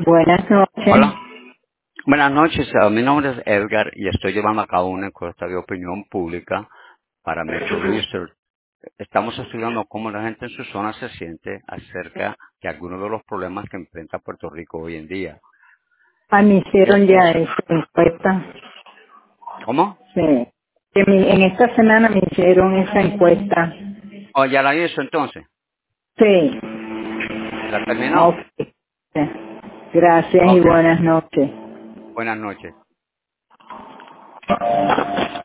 Buenas noches. Hola. Buenas noches, mi nombre es Edgar y estoy llevando a cabo una encuesta de opinión pública para Metro Research. Estamos estudiando cómo la gente en su zona se siente acerca de algunos de los problemas que enfrenta Puerto Rico hoy en día. Me Y hicieron ya esta encuesta. ¿Cómo? Sí. En esta semana me hicieron esa encuesta. Oh, ya la hizo entonces. Sí. ¿La terminó? Ok. Sí. Gracias y Ok. buenas noches. Buenas noches.